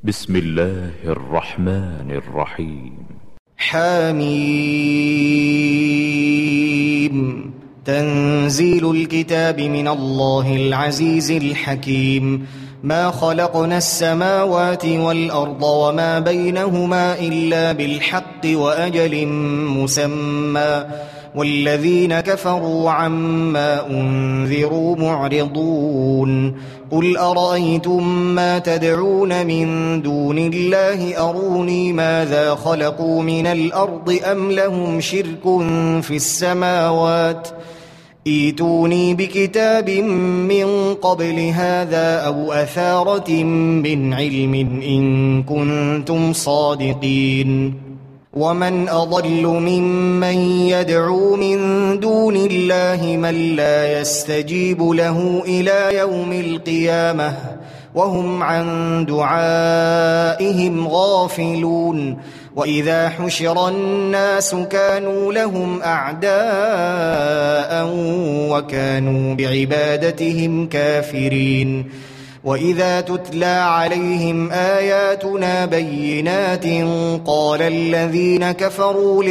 بسم الله الرحمن الرحيم. حميم. تنزيل الكتاب من الله العزيز الحكيم. ما خلقنا السماوات والأرض وما بينهما إلا بالحق وأجل مسمى، والذين كفروا عما أنذروا معرضون. قل أرأيتم ما تدعون من دون الله أروني ماذا خلقوا من الأرض أم لهم شرك في السماوات، ائتوني بكتاب من قبل هذا أو أثارة من علم إن كنتم صادقين. ومن أضل ممن يدعو من دون الله من لا يستجيب له إلى يوم القيامة وهم عن دعائهم غافلون. وإذا حشر الناس كانوا لهم أعداء وكانوا بعبادتهم كافرين. وإذا تتلى عليهم آياتنا بينات قال الذين كفروا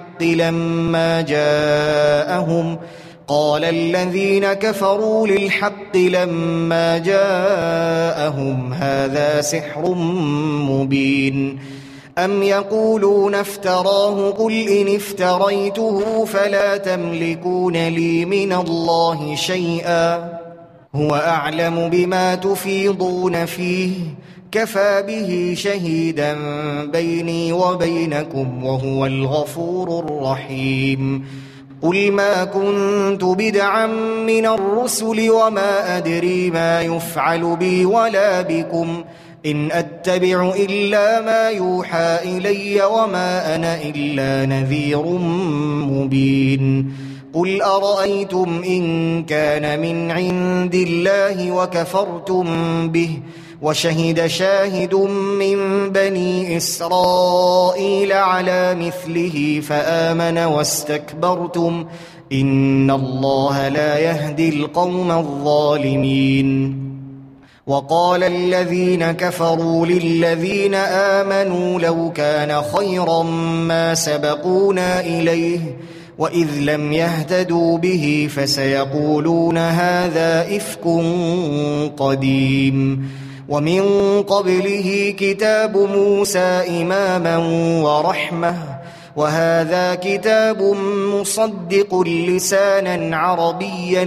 للحق لما جاءهم هذا سحر مبين. أم يقولون افتراه قل إن افتريته فلا تملكون لي من الله شيئا هو أعلم بما تفيضون فيه كفى به شهيدا بيني وبينكم وهو الغفور الرحيم. قل ما كنت بدعا من الرسل وما أدري ما يفعل بي ولا بكم إن أتبع إلا ما يوحى إلي وما أنا إلا نذير مبين. قل أرأيتم إن كان من عند الله وكفرتم به وشهد شاهد من بني إسرائيل على مثله فآمن واستكبرتم إن الله لا يهدي القوم الظالمين. وقال الذين كفروا للذين آمنوا لو كان خيرا ما سبقونا إليه وإذ لم يهتدوا به فسيقولون هذا إفك قديم. ومن قبله كتاب موسى إماما ورحمة وهذا كتاب مصدق لسانا عربيا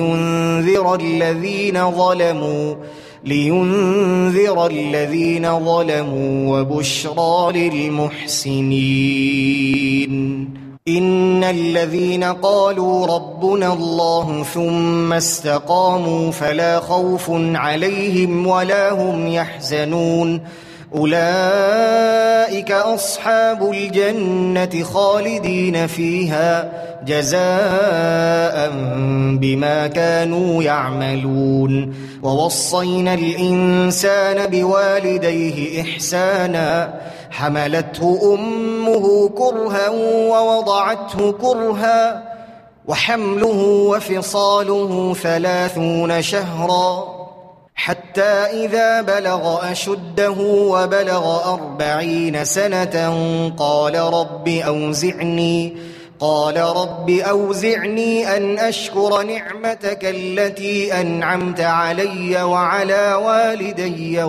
لينذر الذين ظلموا وبشرى للمحسنين. إن الذين قالوا ربنا الله ثم استقاموا فلا خوف عليهم ولا هم يحزنون أولئك أصحاب الجنة خالدين فيها جزاء بما كانوا يعملون. ووصينا الإنسان بوالديه إحسانا حملته أمه كرها ووضعته كرها وحمله وفصاله 30 شهرا حتى إذا بلغ أشده وبلغ 40 سنة قال رب أوزعني أن أشكر نعمتك التي أنعمت علي وعلى والدي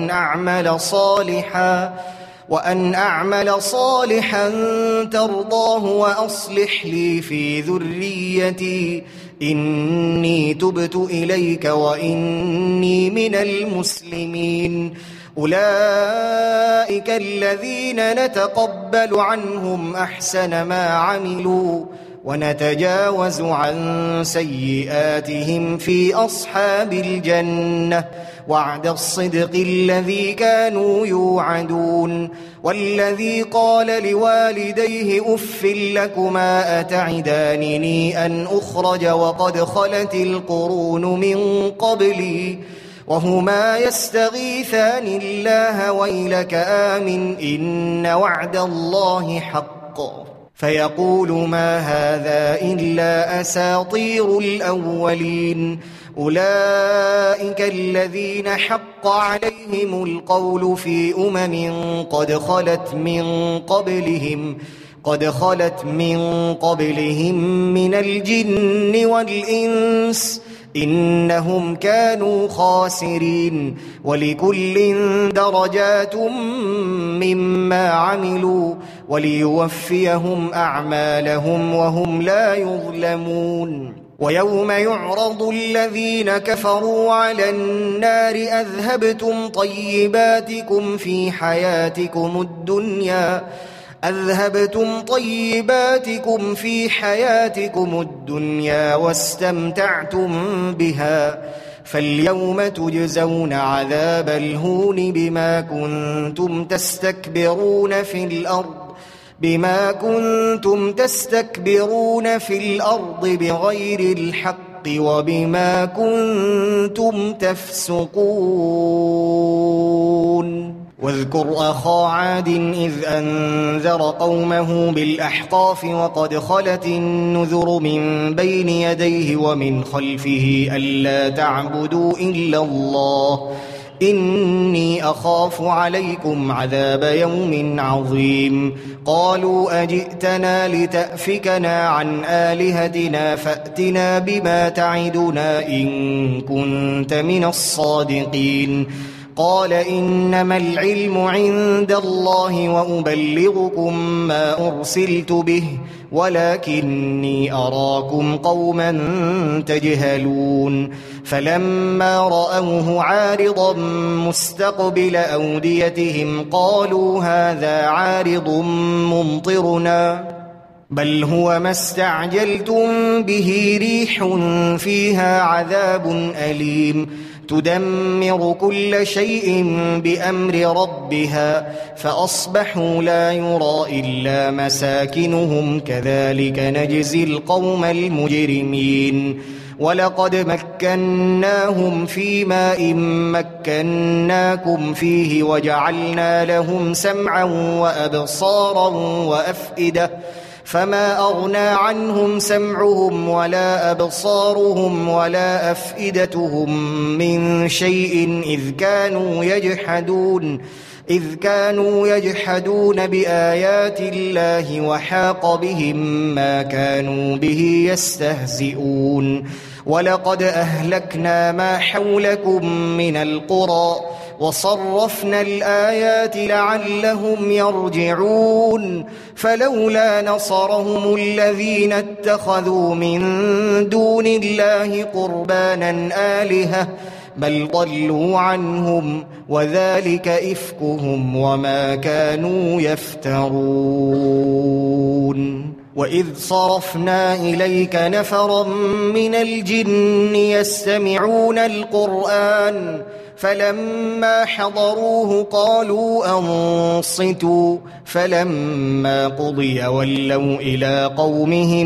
وأن أعمل صالحا ترضاه وأصلح لي في ذريتي إني تبت إليك وإني من المسلمين. أولئك الذين نتقبل عنهم أحسن ما عملوا ونتجاوز عن سيئاتهم في أصحاب الجنة وعد الصدق الذي كانوا يوعدون. والذي قال لوالديه أف لكما أتعدانني أن أخرج وقد خلت القرون من قبلي وهما يستغيثان الله ويلك آمن إن وعد الله حق فيقول ما هذا إلا أساطير الأولين أولئك الذين حق عليهم القول في قد خلت من قبلهم من الجن والإنس إنهم كانوا خاسرين ولكل درجات مما عملوا وليوفيهم أعمالهم وهم لا يظلمون ويوم يعرض الذين كفروا على النار أذهبتم طيباتكم في حياتكم الدنيا واستمتعتم بها فاليوم تجزون عذاب الهون بما كنتم تستكبرون في الأرض بغير الحق وبما كنتم تفسقون واذكر أخا عاد إذ أنذر قومه بالأحقاف وقد خلت النذر من بين يديه ومن خلفه ألا تعبدوا إلا الله إني أخاف عليكم عذاب يوم عظيم قالوا أجئتنا لتأفكنا عن آلهتنا فأتنا بما تعدنا إن كنت من الصادقين قال إنما العلم عند الله وأبلغكم ما أرسلت به ولكني أراكم قوما تجهلون فلما رأوه عارضا مستقبل أوديتهم قالوا هذا عارض ممطرنا بل هو ما استعجلتم به ريح فيها عذاب أليم تدمر كل شيء بأمر ربها فأصبحوا لا يرى إلا مساكنهم كذلك نجزي القوم المجرمين ولقد مكناهم في ماء مكناكم فيه وجعلنا لهم سمعا وأبصارا وأفئدة فما أغنى عنهم سمعهم ولا أبصارهم ولا أفئدتهم من شيء إذ كانوا يجحدون بآيات الله وحاق بهم ما كانوا به يستهزئون ولقد أهلكنا ما حولكم من القرى وصرفنا الآيات لعلهم يرجعون فلولا نصرهم الذين اتخذوا من دون الله قربانا آلهة بل ضلوا عنهم وذلك إفكهم وما كانوا يفترون وإذ صرفنا إليك نفرا من الجن يستمعون القرآن فلما حضروه قالوا أنصتوا فلما قضي ولوا إلى قومهم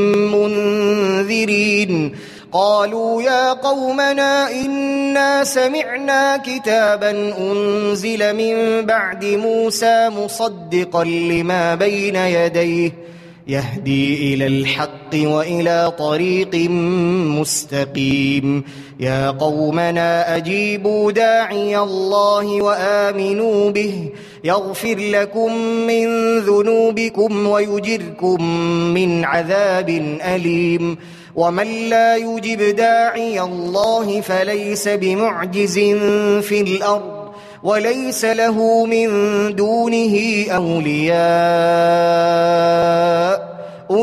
منذرين قالوا يا قومنا إنا سمعنا كتابا أنزل من بعد موسى مصدقا لما بين يديه يهدي إلى الحق وإلى طريق مستقيم يا قومنا أجيبوا داعي الله وآمنوا به يغفر لكم من ذنوبكم ويجركم من عذاب أليم ومن لا يجب داعي الله فليس بمعجز في الأرض وليس له من دونه أولياء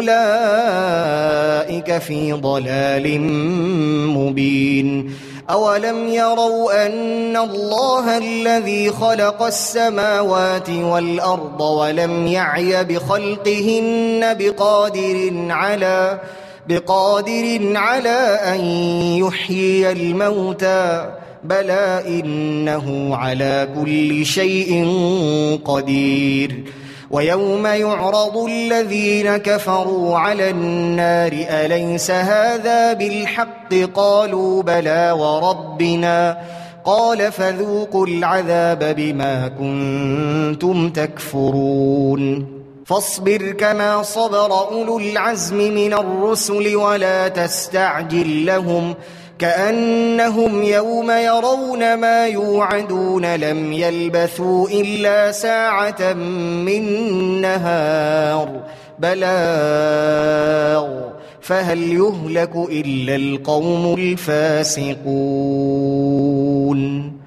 أولئك في ضلال مبين أولم يروا أن الله الذي خلق السماوات والأرض ولم يعي بخلقهن بقادر على أن يحيي الموتى بلى إنه على كل شيء قدير ويوم يعرض الذين كفروا على النار أليس هذا بالحق قالوا بلى وربنا قال فذوقوا العذاب بما كنتم تكفرون فاصبر كما صبر أولو العزم من الرسل ولا تستعجل لهم كأنهم يوم يرون ما يوعدون لم يلبثوا إلا ساعة من نهار بلاغ فهل يهلك إلا القوم الفاسقون